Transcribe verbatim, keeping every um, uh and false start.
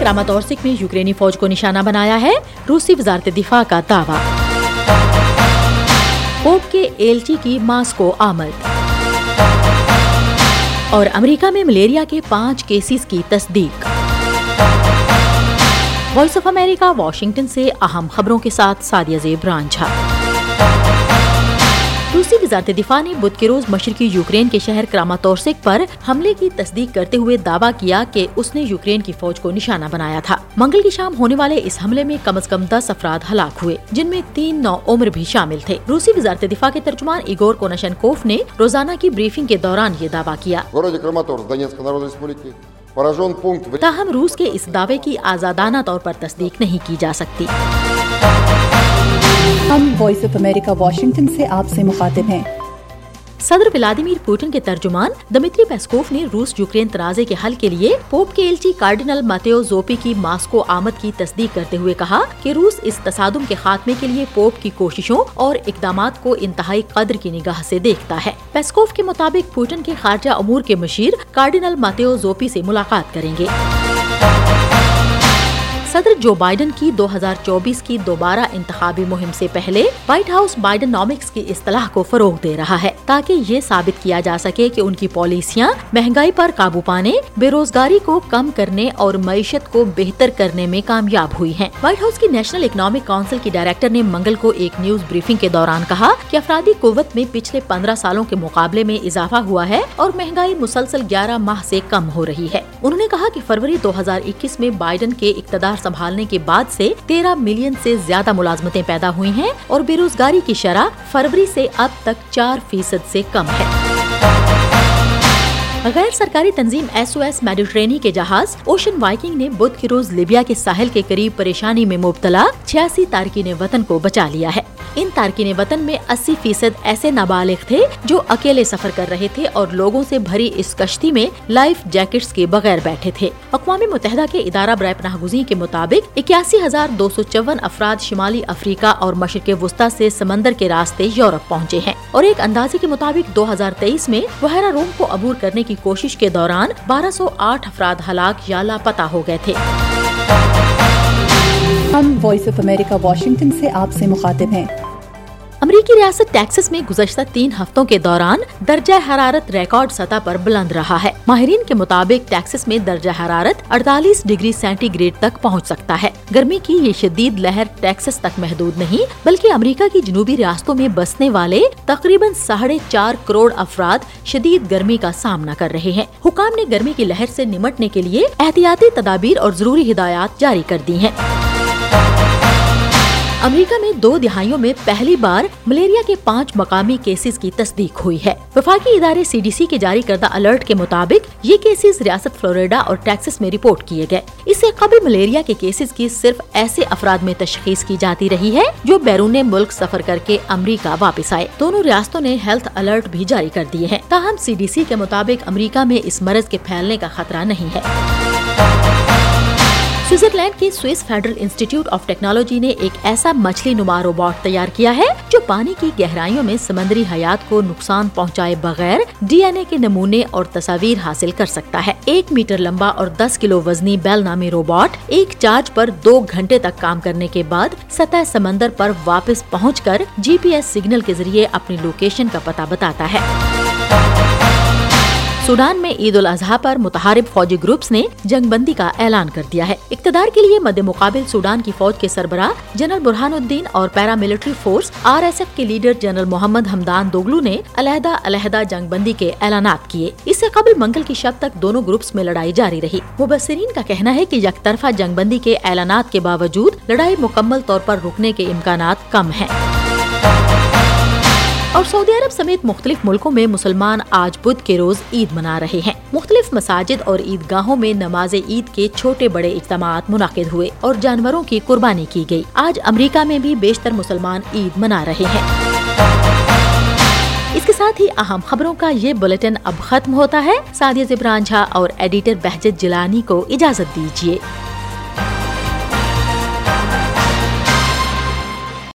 کراماتورسک میں یوکرینی فوج کو نشانہ بنایا ہے، روسی وزارت دفاع کا دعویٰ۔ پوپ کے ایلچی کی ماسکو آمد۔ اور امریکہ میں ملیریا کے پانچ کیسز کی تصدیق۔ وائس آف امریکہ واشنگٹن سے اہم خبروں کے ساتھ سعدیہ زیب رانجھا۔ روسی وزارت دفاع نے بدھ کے روز مشرقی یوکرین کے شہر کراماتورسک پر حملے کی تصدیق کرتے ہوئے دعویٰ کیا کہ اس نے یوکرین کی فوج کو نشانہ بنایا تھا۔ منگل کی شام ہونے والے اس حملے میں کم از کم دس افراد ہلاک ہوئے، جن میں تین نو عمر بھی شامل تھے۔ روسی وزارت دفاع کے ترجمان ایگور کوناشنکوف نے روزانہ کی بریفنگ کے دوران یہ دعویٰ کیا۔ تاہم روس کے اس دعوے کی آزادانہ طور پر تصدیق نہیں کی جا سکتی۔ ہم وائس آف امریکہ واشنگٹن سے آپ سے مخاطب ہیں۔ صدر ولادیمیر پوٹن کے ترجمان دمتری پیسکوف نے روس یوکرین تنازع کے حل کے لیے پوپ کے ایلچی کارڈینل ماتیو زوپی کی ماسکو آمد کی تصدیق کرتے ہوئے کہا کہ روس اس تصادم کے خاتمے کے لیے پوپ کی کوششوں اور اقدامات کو انتہائی قدر کی نگاہ سے دیکھتا ہے۔ پیسکوف کے مطابق پوٹن کے خارجہ امور کے مشیر کارڈینل ماتیو زوپی سے ملاقات کریں گے۔ صدر جو بائیڈن کی دو ہزار چوبیس کی دوبارہ انتخابی مہم سے پہلے وائٹ ہاؤس بائیڈن نامکس کی اصطلاح کو فروغ دے رہا ہے تاکہ یہ ثابت کیا جا سکے کہ ان کی پالیسیاں مہنگائی پر قابو پانے، بے روزگاری کو کم کرنے اور معیشت کو بہتر کرنے میں کامیاب ہوئی ہیں۔ وائٹ ہاؤس کی نیشنل اکنامک کونسل کی ڈائریکٹر نے منگل کو ایک نیوز بریفنگ کے دوران کہا کہ افرادی قوت میں پچھلے پندرہ سالوں کے مقابلے میں اضافہ ہوا ہے اور مہنگائی مسلسل گیارہ ماہ سے کم ہو رہی ہے۔ انہوں نے کہا کہ فروری دو ہزار اکیس میں بائیڈن کے اقتدار سنبھالنے کے بعد سے تیرہ ملین سے زیادہ ملازمتیں پیدا ہوئی ہیں اور بے روزگاری کی شرح فروری سے اب تک چار فیصد سے کم ہے۔ غیر سرکاری تنظیم ایس او ایس میڈیٹرینی کے جہاز اوشن وائکنگ نے بدھ کے روز لیبیا کے ساحل کے قریب پریشانی میں مبتلا چھیاسی تارکین وطن کو بچا لیا ہے۔ ان تارکین وطن میں اسی فیصد ایسے نابالغ تھے جو اکیلے سفر کر رہے تھے اور لوگوں سے بھری اس کشتی میں لائف جیکٹس کے بغیر بیٹھے تھے۔ اقوام متحدہ کے ادارہ برائے پناہ گزین کے مطابق اکیاسی ہزار دو سو چون افراد شمالی افریقہ اور مشرق وسطیٰ سے سمندر کے راستے یورپ پہنچے ہیں اور ایک اندازے کے مطابق دو ہزار تیئیس میں بحیرہ روم کو عبور کرنے کی کوشش کے دوران بارہ سو آٹھ افراد ہلاک یا لاپتہ ہو گئے تھے۔ ہم وائس آف امریکہ واشنگٹن سے آپ سے مخاطب ہیں۔ امریکی ریاست ٹیکساس میں گزشتہ تین ہفتوں کے دوران درجہ حرارت ریکارڈ سطح پر بلند رہا ہے۔ ماہرین کے مطابق ٹیکساس میں درجہ حرارت اڑتالیس ڈگری سینٹی گریڈ تک پہنچ سکتا ہے۔ گرمی کی یہ شدید لہر ٹیکساس تک محدود نہیں بلکہ امریکہ کی جنوبی ریاستوں میں بسنے والے تقریباً ساڑھے چار کروڑ افراد شدید گرمی کا سامنا کر رہے ہیں۔ حکام نے گرمی کی لہر سے نمٹنے کے لیے احتیاطی تدابیر اور ضروری ہدایات جاری کر دی ہیں۔ امریکہ میں دو دہائیوں میں پہلی بار ملیریا کے پانچ مقامی کیسز کی تصدیق ہوئی ہے۔ وفاقی ادارے سی ڈی سی کے جاری کردہ الرٹ کے مطابق یہ کیسز ریاست فلوریڈا اور ٹیکساس میں رپورٹ کیے گئے۔ اس سے قبل ملیریا کے کیسز کی صرف ایسے افراد میں تشخیص کی جاتی رہی ہے جو بیرون ملک سفر کر کے امریکہ واپس آئے۔ دونوں ریاستوں نے ہیلتھ الرٹ بھی جاری کر دیے ہیں، تاہم سی ڈی سی کے مطابق امریکہ میں اس مرض کے پھیلنے کا خطرہ نہیں ہے۔ سوئٹزرلینڈ کے Swiss Federal Institute of Technology نے ایک ایسا مچھلی نما روبوٹ تیار کیا ہے جو پانی کی گہرائیوں میں سمندری حیات کو نقصان پہنچائے بغیر ڈی این اے کے نمونے اور تصاویر حاصل کر سکتا ہے۔ ایک میٹر لمبا اور دس کلو وزنی بیل نامی روبوٹ ایک چارج پر دو گھنٹے تک کام کرنے کے بعد سطح سمندر پر واپس پہنچ کر جی پی ایس سگنل کے ذریعے اپنی لوکیشن کا پتہ بتاتا ہے۔ سوڈان میں عید الاضحیٰ پر متحارب فوجی گروپس نے جنگ بندی کا اعلان کر دیا ہے۔ اقتدار کے لیے مد مقابل سوڈان کی فوج کے سربراہ جنرل برہان الدین اور paramilitary force R S F کے leader general Mohamed Hamdan Dagalo نے علیحدہ علیحدہ جنگ بندی کے اعلانات کیے۔ اس سے قبل منگل کی شب تک دونوں گروپس میں لڑائی جاری رہی۔ مبصرین کا کہنا ہے کہ یک طرفہ جنگ بندی کے اعلانات کے باوجود لڑائی مکمل طور پر رکنے کے امکانات کم ہیں۔ اور سعودی عرب سمیت مختلف ملکوں میں مسلمان آج بدھ کے روز عید منا رہے ہیں۔ مختلف مساجد اور عیدگاہوں میں نماز عید کے چھوٹے بڑے اجتماعات منعقد ہوئے اور جانوروں کی قربانی کی گئی۔ آج امریکہ میں بھی بیشتر مسلمان عید منا رہے ہیں۔ اس کے ساتھ ہی اہم خبروں کا یہ بلیٹن اب ختم ہوتا ہے۔ سعدیہ زیب رانجھا اور ایڈیٹر بہجت جیلانی کو اجازت دیجیے۔